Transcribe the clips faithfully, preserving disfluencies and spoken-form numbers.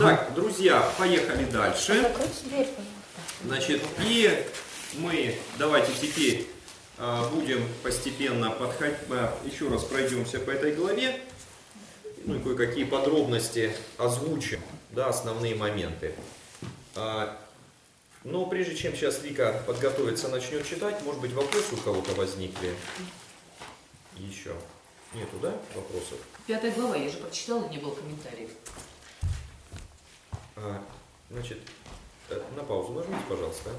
Так, друзья, поехали дальше. Значит, и мы давайте теперь а, будем постепенно подходить, а, еще раз пройдемся по этой главе, ну и кое-какие подробности озвучим, да, основные моменты. А, но прежде чем сейчас Вика подготовится, начнет читать, может быть, вопросы у кого-то возникли? Еще нету, да, вопросов? Пятая глава, я же прочитала, не было комментариев. А, значит, на паузу нажмите, пожалуйста.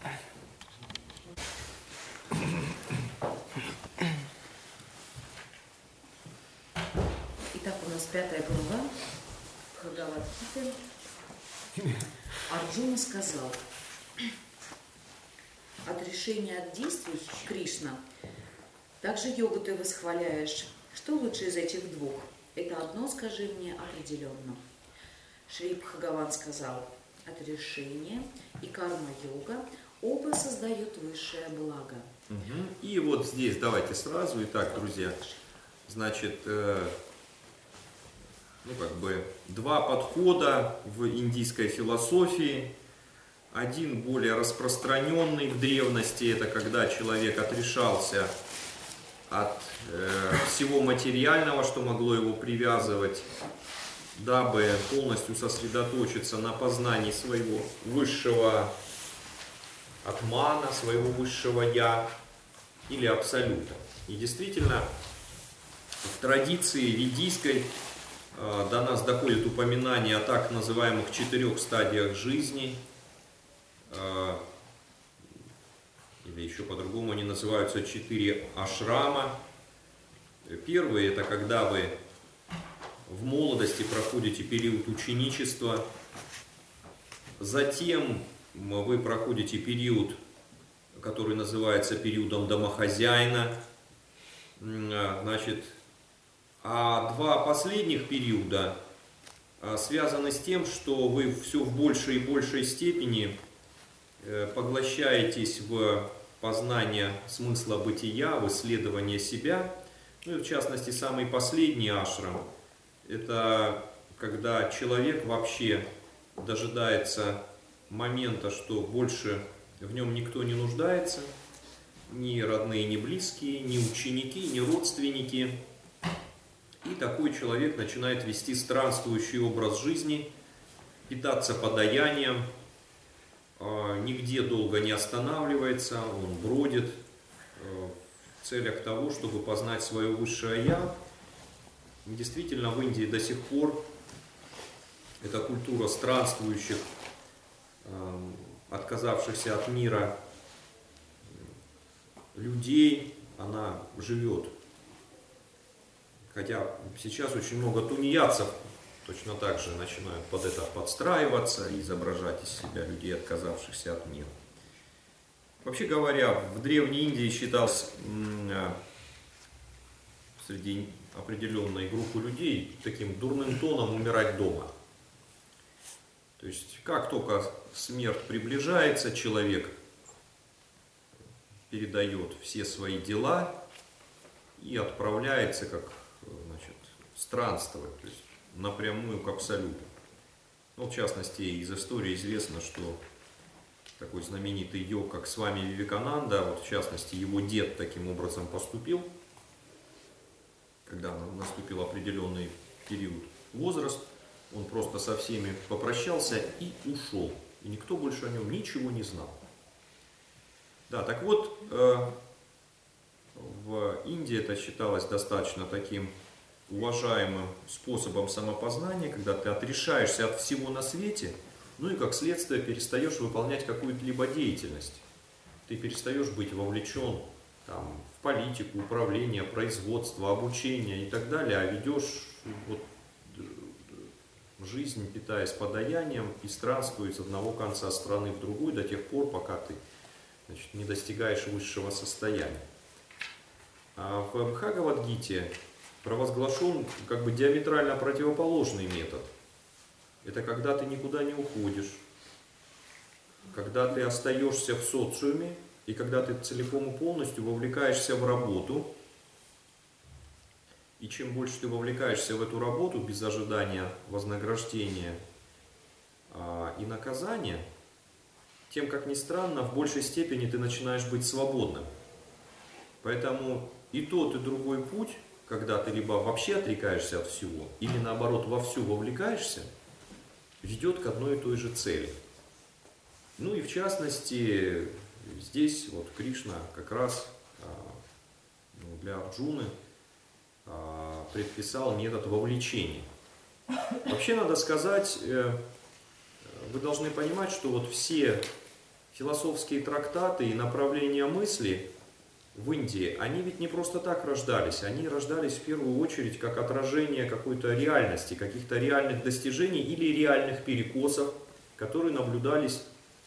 Итак, у нас пятая глава Бхагавад-гиты. Арджуна сказал: отрешение от действий, Кришна, также йогу ты восхваляешь. Что лучше из этих двух? Это одно скажи мне определенно. Шри Бхагаван сказал: отрешение и карма-йога оба создают высшее благо. Угу. И вот здесь давайте сразу. Итак, друзья, значит, э, ну как бы два подхода в индийской философии. Один более распространенный в древности, это когда человек отрешался от э, всего материального, что могло его привязывать, дабы полностью сосредоточиться на познании своего высшего атмана, своего высшего я или абсолюта. И действительно, в традиции ведийской э, до нас доходит упоминание о так называемых четырех стадиях жизни, э, или еще по-другому они называются четыре ашрама. Первый — это когда вы в молодости проходите период ученичества, затем вы проходите период, который называется периодом домохозяина, значит, а два последних периода связаны с тем, что вы все в большей и большей степени поглощаетесь в познание смысла бытия, в исследование себя. Ну и в частности, самый последний ашрам — это когда человек вообще дожидается момента, что больше в нем никто не нуждается, ни родные, ни близкие, ни ученики, ни родственники. И такой человек начинает вести странствующий образ жизни, питаться подаянием, нигде долго не останавливается, он бродит в целях того, чтобы познать свое высшее «я». Действительно, в Индии до сих пор эта культура странствующих, отказавшихся от мира людей, она живет. Хотя сейчас очень много тунеядцев точно так же начинают под это подстраиваться и изображать из себя людей, отказавшихся от мира. Вообще говоря, в Древней Индии считалось среди определенной группы людей таким дурным тоном умирать дома. То есть, как только смерть приближается, человек передает все свои дела и отправляется, как, значит, странствовать, то есть напрямую к абсолюту. Ну, в частности, из истории известно, что такой знаменитый йог, как Свами Вивекананда, вот в частности, его дед таким образом поступил, когда наступил определенный период возраст, он просто со всеми попрощался и ушел. И никто больше о нем ничего не знал. Да, так вот, э, в Индии это считалось достаточно таким уважаемым способом самопознания, когда ты отрешаешься от всего на свете, ну и как следствие перестаешь выполнять какую-либо деятельность. Ты перестаешь быть вовлечен там, в политику, управление, производство, обучение и так далее, а ведешь вот, жизнь, питаясь подаянием, и странствуешь с одного конца страны в другой до тех пор, пока ты, значит, не достигаешь высшего состояния. А в Бхагавад-гите провозглашен как бы диаметрально противоположный метод. Это когда ты никуда не уходишь, когда ты остаешься в социуме, и когда ты целиком и полностью вовлекаешься в работу. И чем больше ты вовлекаешься в эту работу без ожидания вознаграждения, и наказание, тем, как ни странно, в большей степени ты начинаешь быть свободным. Поэтому и тот, и другой путь, когда ты либо вообще отрекаешься от всего, или наоборот во все вовлекаешься, ведет к одной и той же цели. Ну и в частности, здесь вот Кришна как раз для Арджуны предписал метод вовлечения. Вообще надо сказать, вы должны понимать, что вот все философские трактаты и направления мысли в Индии, они ведь не просто так рождались, они рождались в первую очередь как отражение какой-то реальности, каких-то реальных достижений или реальных перекосов, которые наблюдались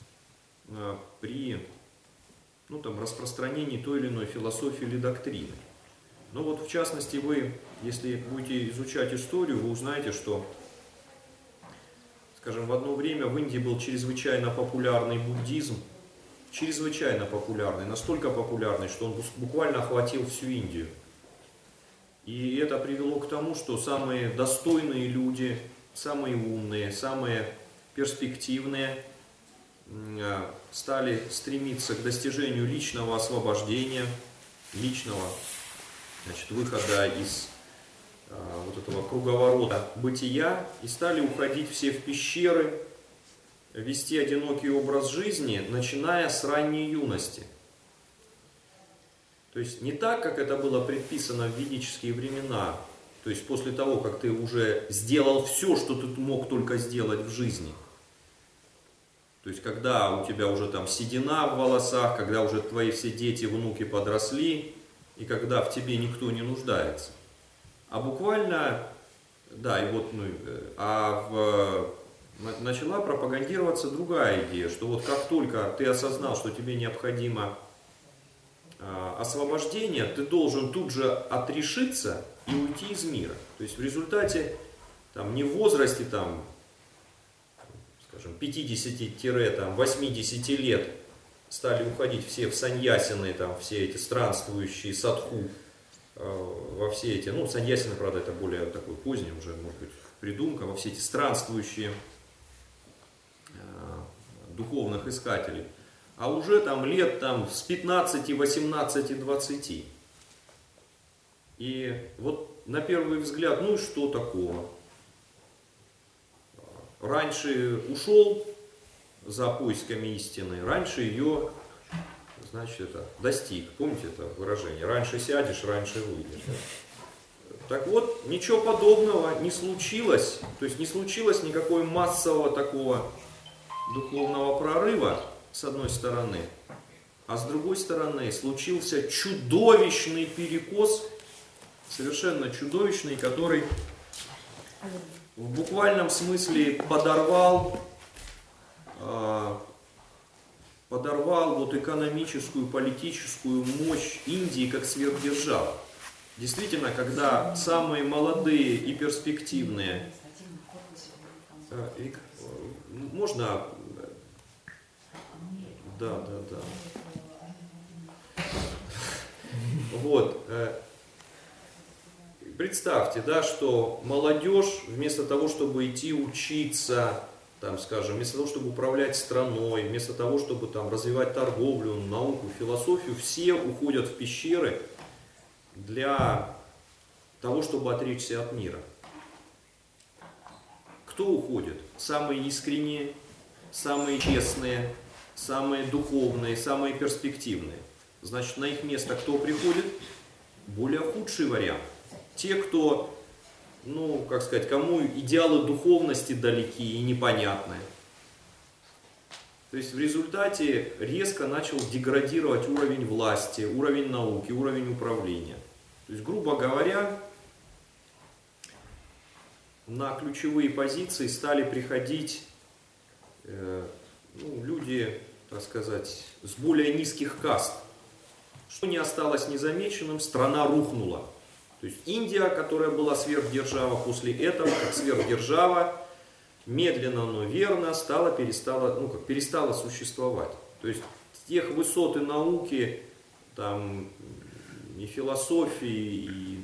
при ну, там, распространении той или иной философии или доктрины. Но вот в частности вы, если будете изучать историю, вы узнаете, что, скажем, в одно время в Индии был чрезвычайно популярный буддизм, чрезвычайно популярный, настолько популярный, что он буквально охватил всю Индию. И это привело к тому, что самые достойные люди, самые умные, самые перспективные стали стремиться к достижению личного освобождения, личного, значит, выхода из а, вот этого круговорота бытия, и стали уходить все в пещеры, вести одинокий образ жизни, начиная с ранней юности. То есть не так, как это было предписано в ведические времена, то есть после того, как ты уже сделал все, что ты мог только сделать в жизни. То есть когда у тебя уже там седина в волосах, когда уже твои все дети, внуки подросли, и когда в тебе никто не нуждается. А буквально, да, и вот, ну, а в, начала пропагандироваться другая идея, что вот как только ты осознал, что тебе необходимо а, освобождение, ты должен тут же отрешиться и уйти из мира. То есть в результате, там, не в возрасте, там, скажем, пятидесяти-восьмидесяти лет стали уходить все в саньясины, там, все эти странствующие садху, э, во все эти, ну, саньясины, правда, это более такой поздний уже, может быть, придумка, во все эти странствующие э, духовных искателей, а уже там лет там, с пятнадцати, восемнадцати, двадцати. И вот на первый взгляд, ну и что такого? Раньше ушел за поисками истины, раньше ее, значит, это, достиг. Помните это выражение? Раньше сядешь, раньше выйдешь. Так вот, ничего подобного не случилось. То есть не случилось никакого массового такого духовного прорыва, с одной стороны. А с другой стороны, случился чудовищный перекос, совершенно чудовищный, который в буквальном смысле подорвал, э, подорвал вот экономическую, политическую мощь Индии как сверхдержавы. Действительно, когда самые молодые и перспективные, э, э, можно, да, да, да, вот. Э, Представьте, да, что молодежь вместо того, чтобы идти учиться, там, скажем, вместо того, чтобы управлять страной, вместо того, чтобы там, развивать торговлю, науку, философию, все уходят в пещеры для того, чтобы отречься от мира. Кто уходит? Самые искренние, самые честные, самые духовные, самые перспективные. Значит, на их место кто приходит? Более худший вариант. Те, кто, ну, как сказать, кому идеалы духовности далеки и непонятны. То есть в результате резко начал деградировать уровень власти, уровень науки, уровень управления. То есть, грубо говоря, на ключевые позиции стали приходить э, ну, люди, так сказать, с более низких каст. Что не осталось незамеченным, страна рухнула. То есть Индия, которая была сверхдержава, после этого, как сверхдержава, медленно, но верно стала, перестала, ну, как, перестала существовать. То есть тех высот и науки, там, и философии, и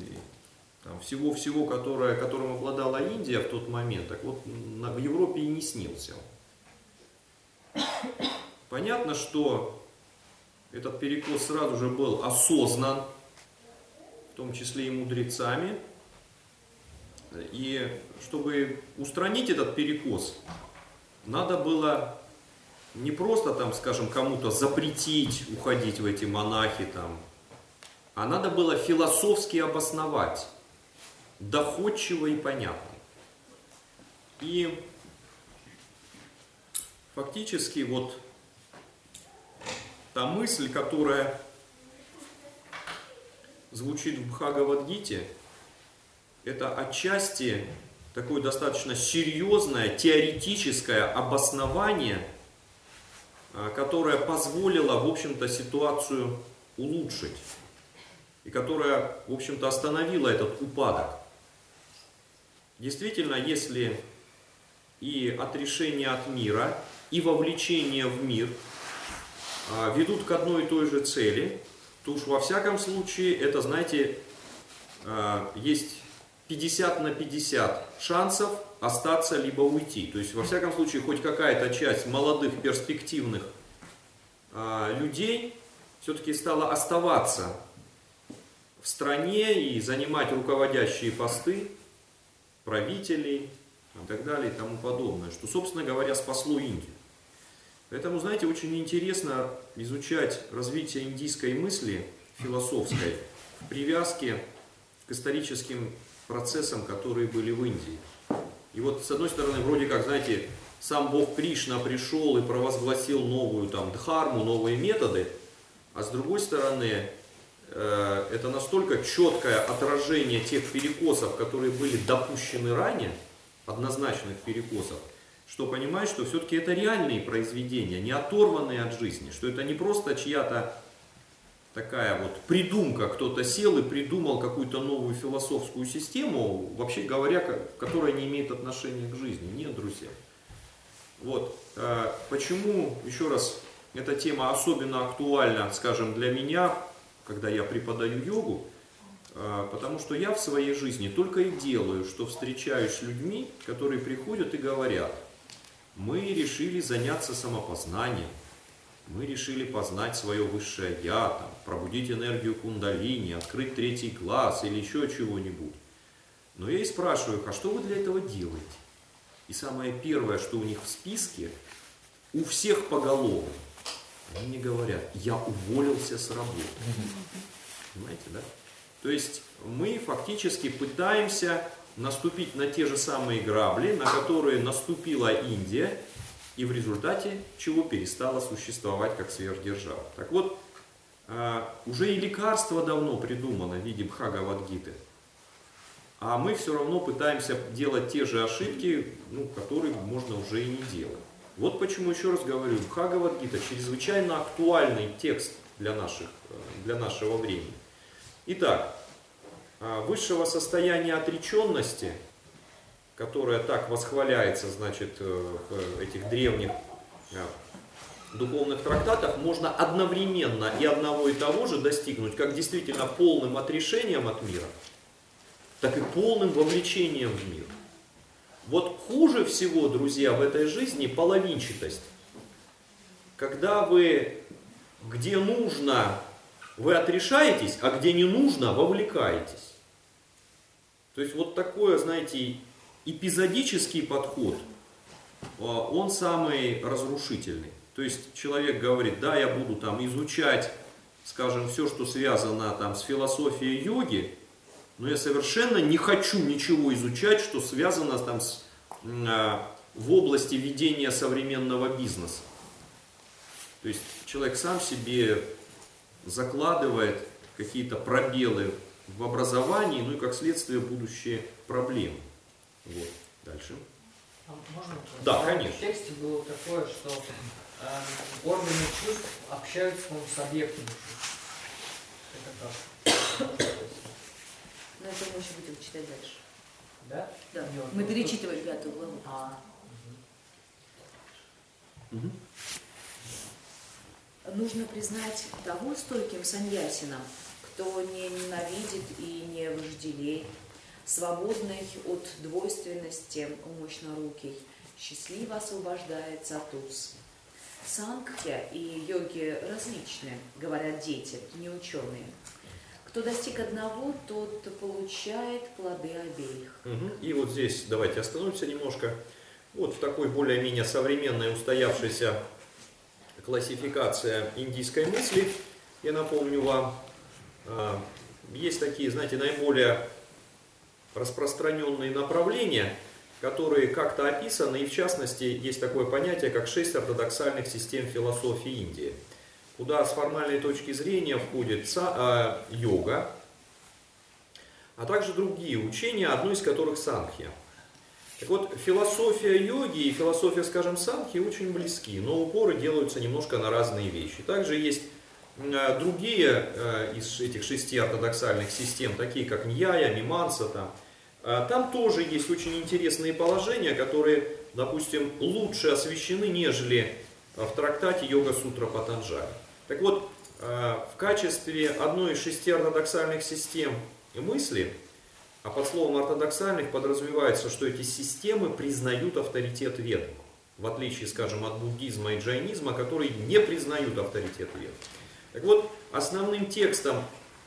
всего-всего, которое, которым обладала Индия в тот момент, так вот в Европе и не снился. понятно, что этот перекос сразу же был осознан, в том числе и мудрецами. И чтобы устранить этот перекос, надо было не просто, там, скажем, кому-то запретить уходить в эти монахи, там, а надо было философски обосновать, доходчиво и понятно. И фактически вот та мысль, которая звучит в Бхагавад-гите, это отчасти такое достаточно серьезное теоретическое обоснование, которое позволило, в общем-то, ситуацию улучшить. И которая, в общем-то, остановила этот упадок. Действительно, если и отрешение от мира, и вовлечение в мир ведут к одной и той же цели, то уж во всяком случае, это, знаете, есть пятьдесят на пятьдесят шансов остаться либо уйти. То есть, во всяком случае, хоть какая-то часть молодых, перспективных людей все-таки стала оставаться в стране и занимать руководящие посты, правителей и так далее и тому подобное, что, собственно говоря, спасло Индию. Поэтому, знаете, очень интересно изучать развитие индийской мысли философской в привязке к историческим процессам, которые были в Индии. И вот, с одной стороны, вроде как, знаете, сам Бог Кришна пришел и провозгласил новую там дхарму, новые методы, а с другой стороны, это настолько четкое отражение тех перекосов, которые были допущены ранее, однозначных перекосов, что понимаешь, что все-таки это реальные произведения, не оторванные от жизни, что это не просто чья-то такая вот придумка, кто-то сел и придумал какую-то новую философскую систему, вообще говоря, которая не имеет отношения к жизни. Нет, друзья. Вот. Почему, еще раз, эта тема особенно актуальна, скажем, для меня, когда я преподаю йогу, потому что я в своей жизни только и делаю, что встречаюсь с людьми, которые приходят и говорят: мы решили заняться самопознанием, мы решили познать свое высшее я, там, пробудить энергию кундалини, открыть третий класс или еще чего-нибудь. Но я и спрашиваю их: а что вы для этого делаете? И самое первое, что у них в списке, у всех поголовно, они мне говорят: я уволился с работы. Понимаете, да? То есть мы фактически пытаемся наступить на те же самые грабли, на которые наступила Индия, и в результате чего перестала существовать как сверхдержава. Так вот, уже и лекарство давно придумано в виде Бхагавад-гиты, а мы все равно пытаемся делать те же ошибки, ну, которые можно уже и не делать. Вот почему, еще раз говорю, Бхагавад-гита чрезвычайно актуальный текст для, наших, для нашего времени. Итак, высшего состояния отреченности, которое так восхваляется, значит, в этих древних духовных трактатах, можно одновременно и одного и того же достигнуть, как действительно полным отрешением от мира, так и полным вовлечением в мир. Вот хуже всего, друзья, в этой жизни половинчатость. Когда вы, где нужно, вы отрешаетесь, а где не нужно, вовлекаетесь. То есть вот такое, знаете, эпизодический подход, он самый разрушительный. То есть человек говорит: да, я буду там изучать, скажем, все, что связано там с философией йоги, но я совершенно не хочу ничего изучать, что связано там с, э, в области ведения современного бизнеса. То есть человек сам себе закладывает какие-то пробелы в образовании, ну и как следствие будущие проблемы. Вот. Дальше. А можно? Да, конечно. В тексте было такое, что э, органы чувств общаются с объектами чувств. Это как? Но это мы еще будем читать дальше. Да? Да. Нет, Мы ну, перечитываем пятую главу. А, Угу. Нужно признать того стойким саньясином, кто не ненавидит и не вожделеет, свободный от двойственности, мощнорукий, счастливо освобождается от уз. Сангхья и йоги различны, говорят дети, не ученые. Кто достиг одного, тот получает плоды обеих. Угу. И вот здесь давайте остановимся немножко. Вот в такой более-менее современной устоявшейся классификация индийской мысли, я напомню вам, есть такие, знаете, наиболее распространенные направления, которые как-то описаны, и в частности есть такое понятие, как шесть ортодоксальных систем философии Индии, куда с формальной точки зрения входит йога, а также другие учения, одно из которых Сангхья. Так вот, философия йоги и философия, скажем, Сангхи очень близки, но упоры делаются немножко на разные вещи. Также есть другие из этих шести ортодоксальных систем, такие как Ньяя, Миманса, там, там тоже есть очень интересные положения, которые, допустим, лучше освещены, нежели в трактате Йога-сутра Патанджали. Так вот, в качестве одной из шести ортодоксальных систем мысли, а под словом ортодоксальных подразумевается, что эти системы признают авторитет вед, в отличие, скажем, от буддизма и джайнизма, которые не признают авторитет вед. Так вот, основным текстом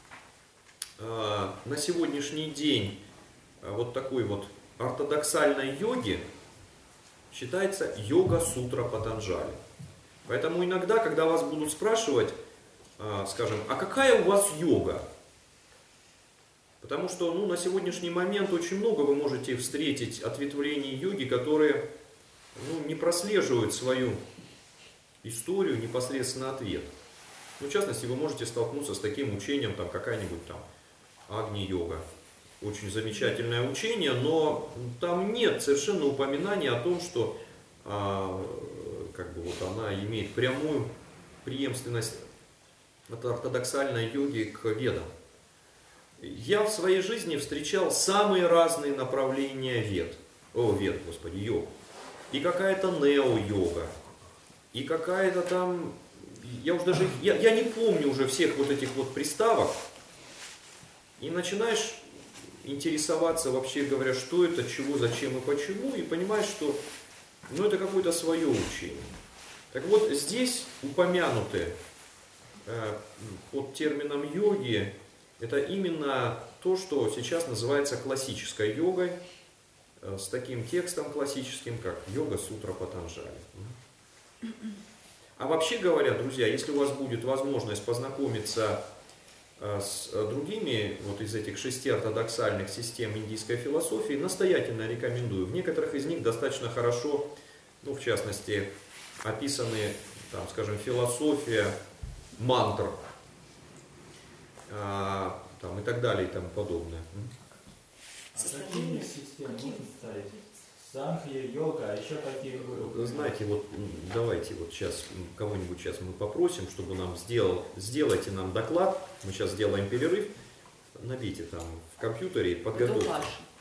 э, на сегодняшний день э, вот такой вот ортодоксальной йоги считается Йога-сутра Патанджали. Поэтому иногда, когда вас будут спрашивать, э, скажем, а какая у вас йога? Потому что ну, на сегодняшний момент очень много вы можете встретить ответвлений йоги, которые ну, не прослеживают свою историю, непосредственно ответ. Ну, в частности, вы можете столкнуться с таким учением, там какая-нибудь там Агни-йога. Очень замечательное учение, но там нет совершенно упоминания о том, что а, как бы вот она имеет прямую преемственность от ортодоксальной йоги к ведам. Я в своей жизни встречал самые разные направления вед, о, вед, господи, йог. И какая-то нео-йога, и какая-то там, я уже даже, я, я не помню уже всех вот этих вот приставок, и начинаешь интересоваться вообще говоря, что это, чего, зачем и почему, и понимаешь, что ну, это какое-то свое учение. Так вот, здесь упомянуты э, под термином йоги, это именно то, что сейчас называется классической йогой, э, с таким текстом классическим, как Йога-сутра Патанджали. А вообще говоря, друзья, если у вас будет возможность познакомиться с другими вот из этих шести ортодоксальных систем индийской философии, настоятельно рекомендую. В некоторых из них достаточно хорошо, ну, в частности, описаны, там, скажем, философия мантр, а, там, и так далее и тому подобное. А какие системы можно ставить? Сангхья, йога, а еще какие были? Знаете, вот давайте вот сейчас кого-нибудь сейчас мы попросим, чтобы нам сделал, сделайте нам доклад. Мы сейчас сделаем перерыв. Набейте там в компьютере, подготовьте.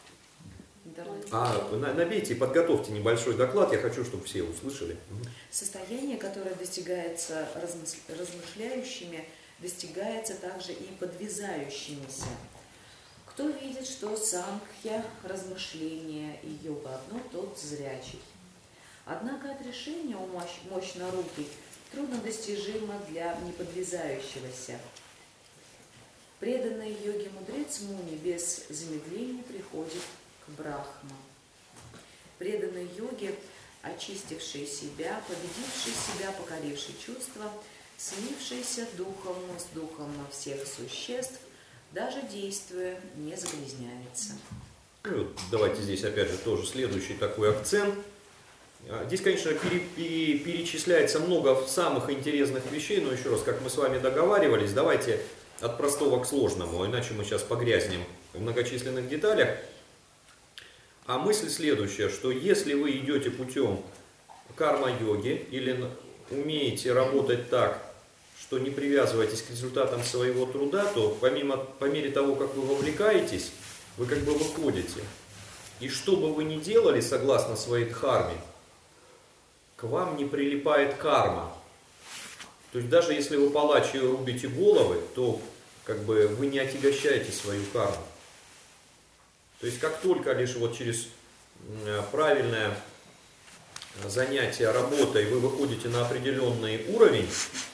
А, набейте и подготовьте небольшой доклад. Я хочу, чтобы все услышали. Состояние, которое достигается размышляющими, достигается также и подвязающимися. Кто видит, что сангхья, размышления и йога одно, тот зрячий. Однако отрешение у мощнорукий трудно достижимо для неподвязающегося. Преданный йоге мудрец Муни без замедления приходит к Брахма. Преданный йоге, очистивший себя, победивший себя, покоривший чувства, слившийся духом с духом всех существ, даже действуя, не загрязняется. Ну, давайте здесь опять же тоже следующий такой акцент. Здесь, конечно, пере, пере, перечисляется много самых интересных вещей, но еще раз, как мы с вами договаривались, давайте от простого к сложному, иначе мы сейчас погрязнем в многочисленных деталях. А мысль следующая, что если вы идете путем карма-йоги или умеете работать так, что не привязываетесь к результатам своего труда, то помимо, по мере того, как вы вовлекаетесь, вы как бы выходите. И что бы вы ни делали, согласно своей дхарме, к вам не прилипает карма. То есть даже если вы палач и рубите головы, то как бы вы не отягощаете свою карму. То есть как только лишь вот через правильное занятия работой вы выходите на определенный уровень,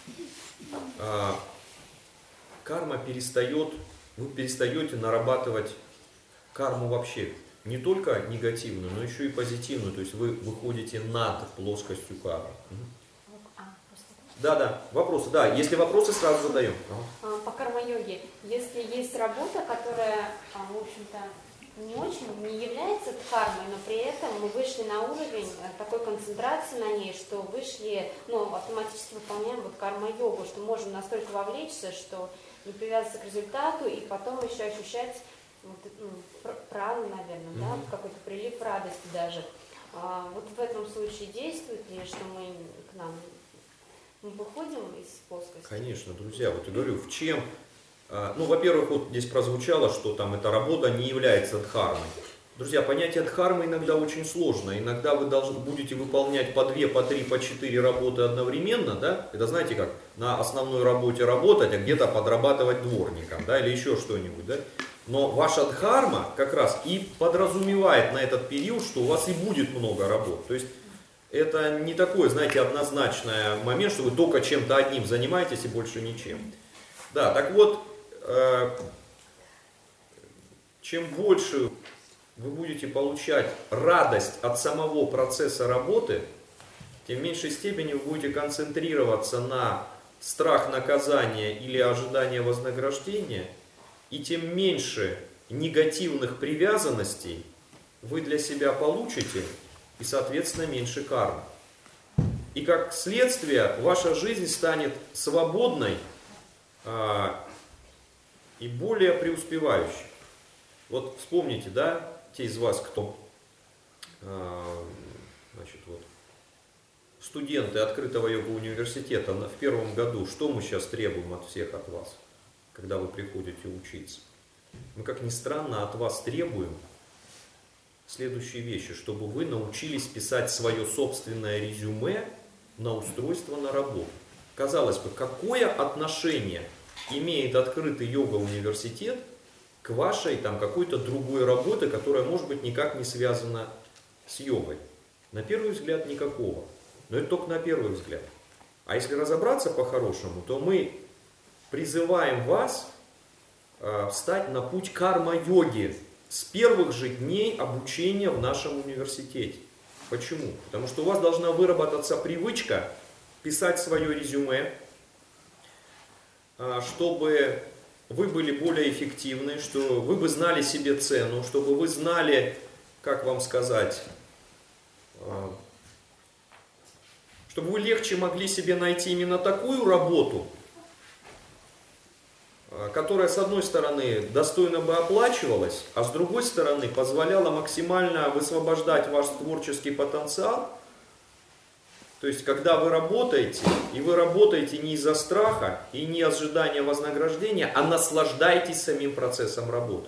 карма перестает, вы перестаете нарабатывать карму вообще. Не только негативную, но еще и позитивную. То есть вы выходите над плоскостью кармы. Да, да, вопросы. Да, если вопросы, сразу задаем. Ага. По карма-йоге, если есть работа, которая, в общем-то, не очень не является кармой, но при этом мы вышли на уровень такой концентрации на ней, что вышли, ну, автоматически выполняем вот карма-йогу, что можем настолько вовлечься, что не привязываться к результату и потом еще ощущать вот, ну, прану, наверное, mm-hmm. да, какой-то прилив радости даже. А, вот в этом случае действует ли, что мы к нам мы выходим из плоскости? Конечно, друзья, вот я говорю, в чем... Ну, во-первых, вот здесь прозвучало, что там эта работа не является дхармой. Друзья, понятие дхармы иногда очень сложно. Иногда вы должны, будете выполнять по две, по три, по четыре работы одновременно, да? Это знаете как, на основной работе работать, а где-то подрабатывать дворником, да, или еще что-нибудь, да? Но ваша дхарма как раз и подразумевает на этот период, что у вас и будет много работ. То есть это не такой, знаете, однозначный момент, что вы только чем-то одним занимаетесь и больше ничем. Да, так вот, э, чем больше вы будете получать радость от самого процесса работы, тем в меньшей степени вы будете концентрироваться на страх наказания или ожидание вознаграждения, и тем меньше негативных привязанностей вы для себя получите, и, соответственно, меньше кармы. И как следствие, ваша жизнь станет свободной а, и более преуспевающей. Вот вспомните, да, те из вас, кто, а, значит, вот, студенты открытого йога-университета в первом году, что мы сейчас требуем от всех, от вас, когда вы приходите учиться? Мы, как ни странно, от вас требуем следующие вещи, чтобы вы научились писать свое собственное резюме на устройство на работу. Казалось бы, какое отношение имеет открытый йога-университет к вашей там какой-то другой работе, которая может быть никак не связана с йогой? На первый взгляд никакого. Но это только на первый взгляд. А если разобраться по-хорошему, то мы призываем вас э, встать на путь карма-йоги с первых же дней обучения в нашем университете. Почему? Потому что у вас должна выработаться привычка писать свое резюме, э, чтобы вы были более эффективны, что вы бы знали себе цену, чтобы вы знали, как вам сказать, э, чтобы вы легче могли себе найти именно такую работу, которая, с одной стороны, достойно бы оплачивалась, а с другой стороны, позволяла максимально высвобождать ваш творческий потенциал. То есть, когда вы работаете, и вы работаете не из-за страха и не из ожидания вознаграждения, а наслаждаетесь самим процессом работы.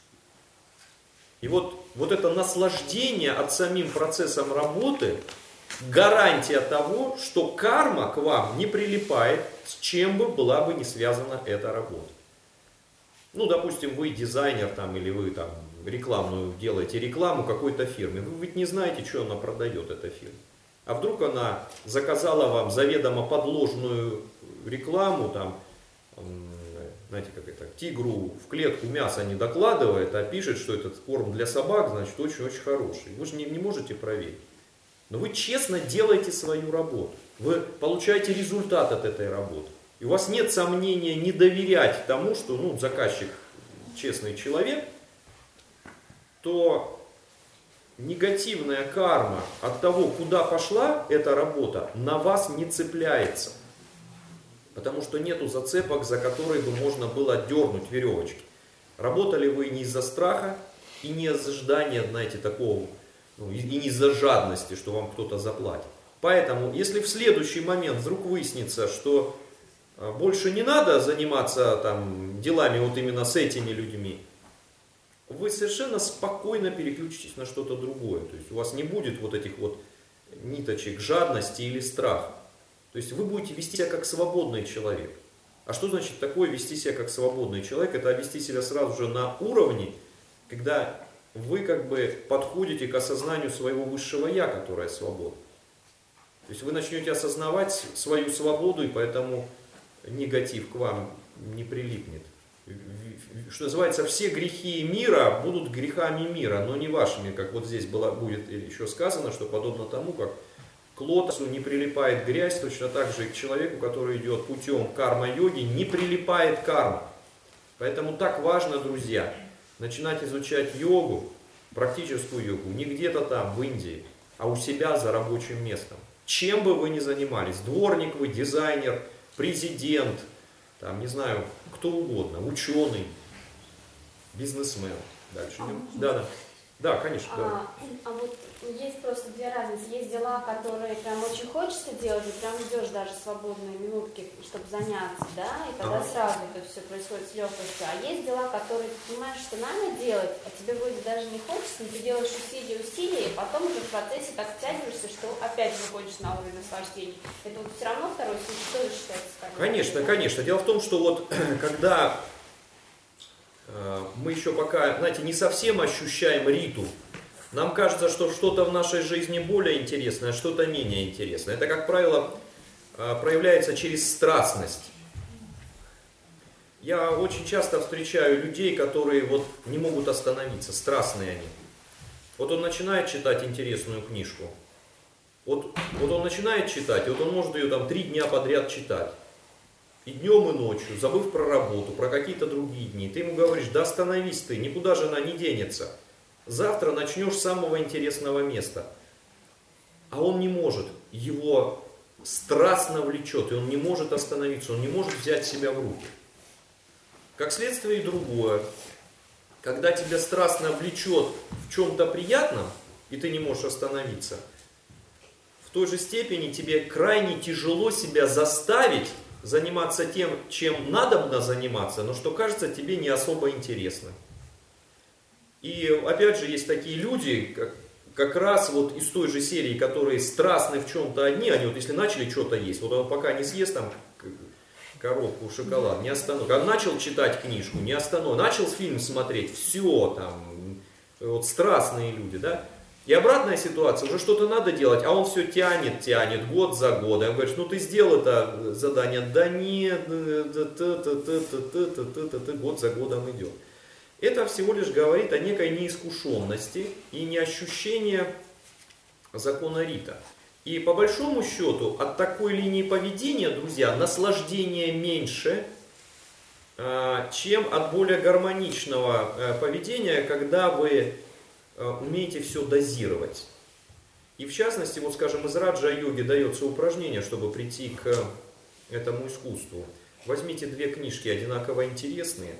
И вот, вот это наслаждение от самим процессом работы – гарантия того, что карма к вам не прилипает, с чем бы была бы не связана эта работа. Ну, допустим, вы дизайнер там, или вы там рекламную делаете рекламу какой-то фирме. Вы ведь не знаете, что она продает, эта фирма. А вдруг она заказала вам заведомо подложную рекламу, там, знаете, как это, тигру в клетку мясо не докладывает, а пишет, что этот корм для собак, значит, очень-очень хороший. Вы же не, не можете проверить. Но вы честно делаете свою работу. Вы получаете результат от этой работы. И у вас нет сомнения не доверять тому, что ну, заказчик честный человек, то негативная карма от того, куда пошла эта работа, на вас не цепляется. Потому что нету зацепок, за которые бы можно было дернуть веревочки. Работали вы не из-за страха и не из-за ожидания, знаете, такого... Ну, и не из-за жадности, что вам кто-то заплатит. Поэтому, если в следующий момент вдруг выяснится, что больше не надо заниматься там, делами вот именно с этими людьми, вы совершенно спокойно переключитесь на что-то другое. То есть у вас не будет вот этих вот ниточек жадности или страха. То есть вы будете вести себя как свободный человек. А что значит такое вести себя как свободный человек? Это вести себя сразу же на уровне, когда... вы как бы подходите к осознанию своего высшего Я, которое свободно. То есть вы начнете осознавать свою свободу, и поэтому негатив к вам не прилипнет. Что называется, все грехи мира будут грехами мира, но не вашими, как вот здесь было, будет еще сказано, что подобно тому, как к лотосу не прилипает грязь, точно так же и к человеку, который идет путем карма-йоги, не прилипает карма. Поэтому так важно, друзья, начинать изучать йогу, практическую йогу, не где-то там, в Индии, а у себя за рабочим местом. Чем бы вы ни занимались, дворник вы, дизайнер, президент, там, не знаю, кто угодно, ученый, бизнесмен. Дальше. А, да, да. Да, конечно. А, да. а вот есть просто две разницы. Есть дела, которые прям очень хочется делать, и прям ждешь даже свободные минутки, чтобы заняться, да, и тогда ага. сразу это все происходит с легкостью. А есть дела, которые ты понимаешь, что надо делать, а тебе вроде даже не хочется, но ты делаешь усилия, усилия, и потом уже в процессе так втягиваешься, что опять выходишь на уровень наслаждения. Это вот все равно второй случай тоже считается. Конечно, конечно. Дело в том, что вот когда мы еще пока, знаете, не совсем ощущаем риту. Нам кажется, что что-то в нашей жизни более интересное, а что-то менее интересное. Это, как правило, проявляется через страстность. Я очень часто встречаю людей, которые вот не могут остановиться, страстные они. Вот он начинает читать интересную книжку. Вот, вот он начинает читать, и вот он может ее там три дня подряд читать. И днем, и ночью, забыв про работу, про какие-то другие дни. Ты ему говоришь, да остановись ты, никуда же она не денется. Завтра начнешь с самого интересного места. А он не может, его страстно влечет, и он не может остановиться, он не может взять себя в руки. Как следствие и другое. Когда тебя страстно влечет в чем-то приятном, и ты не можешь остановиться, в той же степени тебе крайне тяжело себя заставить заниматься тем, чем надобно заниматься, но что кажется тебе не особо интересно. И опять же есть такие люди, как, как раз вот из той же серии, которые страстны в чем-то одни, они вот если начали что-то есть, вот он пока не съест там коробку шоколада, не остановит. А начал читать книжку, не остановит. Начал фильм смотреть, все там, вот страстные люди, да. И обратная ситуация, уже что-то надо делать, а он все тянет, тянет, год за годом. Он говорит, ну ты сделал это задание, да нет, год за годом идет. Это всего лишь говорит о некой неискушенности и неощущении закона Рита. И по большому счету от такой линии поведения, друзья, наслаждения меньше, чем от более гармоничного поведения, когда вы умеете все дозировать. И в частности, вот скажем, из раджа-йоги дается упражнение, чтобы прийти к этому искусству. Возьмите две книжки одинаково интересные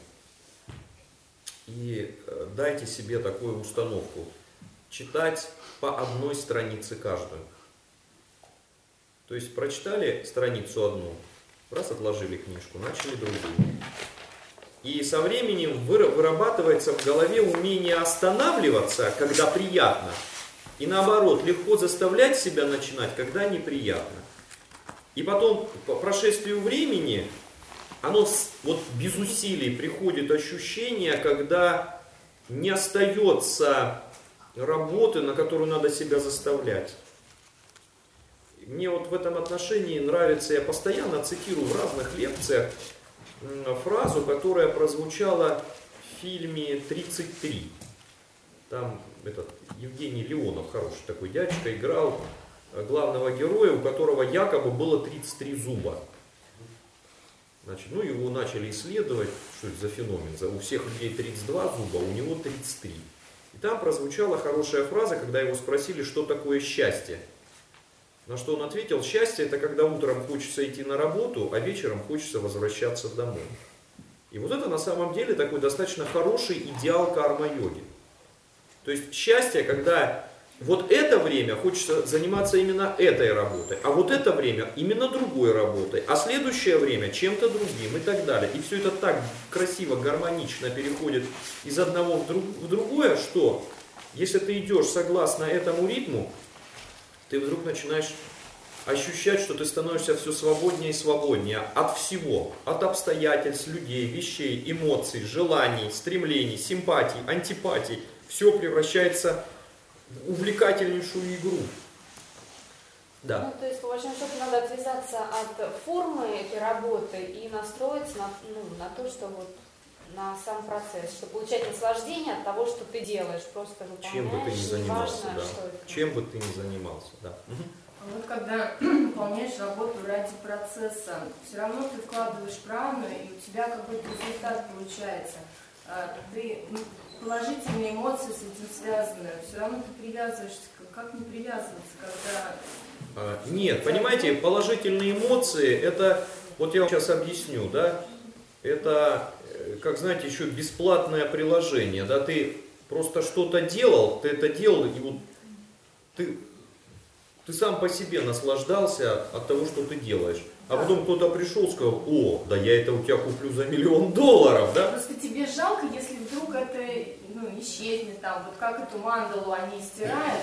и дайте себе такую установку. Читать по одной странице каждую. То есть прочитали страницу одну, раз отложили книжку, начали другую. И со временем вырабатывается в голове умение останавливаться, когда приятно, и наоборот, легко заставлять себя начинать, когда неприятно. И потом, по прошествию времени, оно вот без усилий приходит ощущение, когда не остается работы, на которую надо себя заставлять. Мне вот в этом отношении нравится, я постоянно цитирую в разных лекциях фразу, которая прозвучала в фильме «тридцать три». Там этот Евгений Леонов, хороший такой дядечка, играл главного героя, у которого якобы было тридцать три зуба. Значит, ну его начали исследовать, что это за феномен. У всех людей тридцать два зуба, у него тридцать три. И там прозвучала хорошая фраза, когда его спросили, что такое счастье. На что он ответил, счастье это когда утром хочется идти на работу, а вечером хочется возвращаться домой. И вот это на самом деле такой достаточно хороший идеал карма-йоги. То есть счастье, когда вот это время хочется заниматься именно этой работой, а вот это время именно другой работой, а следующее время чем-то другим и так далее. И все это так красиво, гармонично переходит из одного в, друг, в другое, что если ты идешь согласно этому ритму, ты вдруг начинаешь ощущать, что ты становишься все свободнее и свободнее от всего. От обстоятельств, людей, вещей, эмоций, желаний, стремлений, симпатий, антипатий. Все превращается в увлекательнейшую игру. Да. Ну, то есть, по большому счету, надо отвязаться от формы этой работы и настроиться на, ну, на то, что вот на сам процесс, что получать наслаждение от того, что ты делаешь, просто выполняешь. Чем бы ты ни занимался, неважно, да. что это. Чем бы ты ни занимался, да. Вот когда выполняешь работу ради процесса, все равно ты вкладываешь праны, и у тебя какой-то результат получается. Ты, ну, положительные эмоции с этим связаны, все равно ты привязываешься. Как не привязываться, когда... А, нет, понимаете, положительные эмоции, это, вот я вам сейчас объясню, да, это, как знаете, еще бесплатное приложение, да, ты просто что-то делал, ты это делал, и вот ты, ты сам по себе наслаждался от того, что ты делаешь. А Да. потом кто-то пришел и сказал: о, да я это у тебя куплю за миллион долларов, да? Просто тебе жалко, если вдруг это, ну, исчезнет там, вот как эту мандалу они стирают,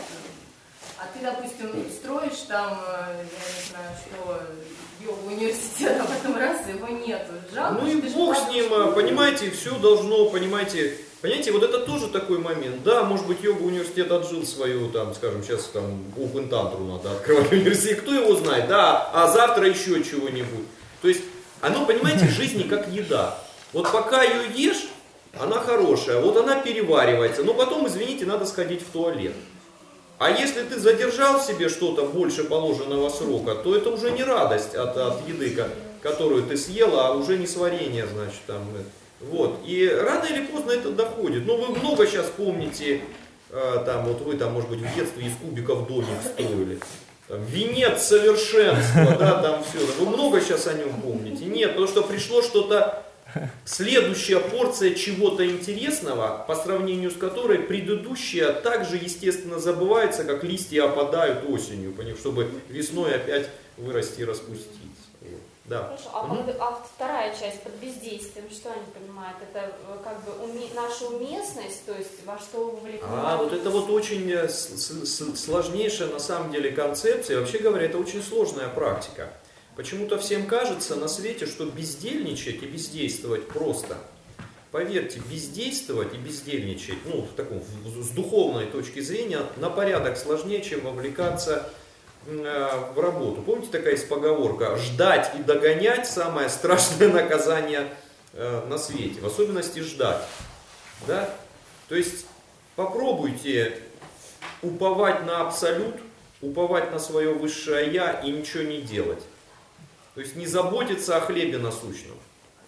а ты, допустим, строишь там, я не знаю, что, йога-университет, а потом раз, его нету. Жалко, Ну и ты же бог с платишь. ним, понимаете, все должно, понимаете, понимаете, вот это тоже такой момент. Да, может быть, йога-университет отжил свою, там, скажем, сейчас там Open Tantra надо открывать университет, кто его знает, да, а завтра еще чего-нибудь. То есть, оно, понимаете, в жизни как еда. Вот пока ее ешь, она хорошая, вот она переваривается, но потом, извините, надо сходить в туалет. А если ты задержал в себе что-то больше положенного срока, то это уже не радость от, от еды, которую ты съела, а уже не сварение, значит, там. Вот. И рано или поздно это доходит. Ну, вы много сейчас помните, там, вот вы там, может быть, в детстве из кубиков домик строили. Там, венец совершенства, да, там все. Вы много сейчас о нем помните? Нет, потому что пришло что-то, следующая порция чего-то интересного, по сравнению с которой предыдущая также, естественно, забывается, как листья опадают осенью, чтобы весной опять вырасти и распуститься. Вот. Да. Хорошо, а, Угу. под- а вторая часть под бездействием, что они понимают? Это э, как бы уме- наша уместность, то есть во что вовлекать? А, вот это вот очень э, с- с- сложнейшая на самом деле концепция. Вообще говоря, это очень сложная практика. Почему-то всем кажется на свете, что бездельничать и бездействовать просто. Поверьте, бездействовать и бездельничать, ну, в таком, с духовной точки зрения, на порядок сложнее, чем вовлекаться э, в работу. Помните, такая есть поговорка: ждать и догонять — самое страшное наказание э, на свете, в особенности ждать. Да? То есть попробуйте уповать на абсолют, уповать на свое высшее я и ничего не делать. То есть не заботиться о хлебе насущном.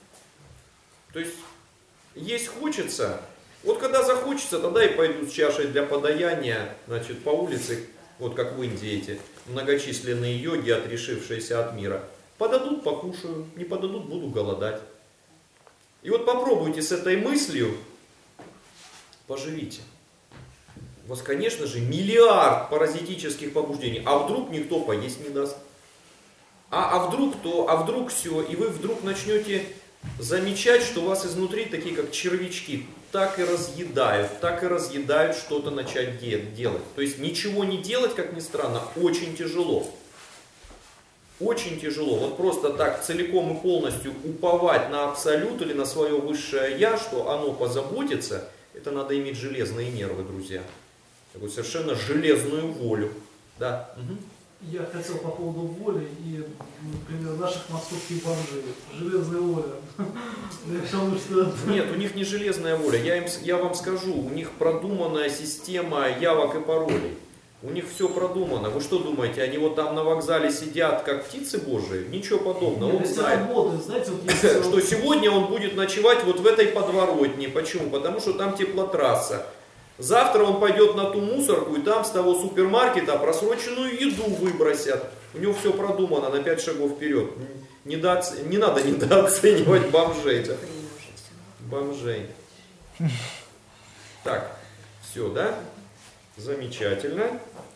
То есть есть хочется, вот когда захочется, тогда и пойду с чашей для подаяния, значит, по улице, вот как в Индии эти многочисленные йоги, отрешившиеся от мира. Подадут — покушаю, не подадут — буду голодать. И вот попробуйте с этой мыслью, поживите. У вас, конечно же, миллиард паразитических побуждений, а вдруг никто поесть не даст? А, а вдруг то, а вдруг все, и вы вдруг начнете замечать, что вас изнутри такие как червячки так и разъедают, так и разъедают что-то начать де- делать. То есть ничего не делать, как ни странно, очень тяжело. Очень тяжело. Вот просто так целиком и полностью уповать на абсолют или на свое высшее я, что оно позаботится, это надо иметь железные нервы, друзья. Такую совершенно железную волю. Да. Угу. Я хотел по поводу воли и, например, наших московских бомжей. Железная воля. Я решил, что... Нет, у них не железная воля. Я, им, я вам скажу, у них продуманная система явок и паролей. У них все продумано. Вы что думаете, они вот там на вокзале сидят, как птицы божьи? Ничего подобного. Он Нет, знает, работают, знаете, вот есть... что сегодня он будет ночевать вот в этой подворотне. Почему? Потому что там теплотрасса. Завтра он пойдет на ту мусорку, и там с того супермаркета просроченную еду выбросят. У него все продумано на пять шагов вперед. Недооц... Не надо недооценивать бомжей. Да? Бомжей. Так, все, да? Замечательно.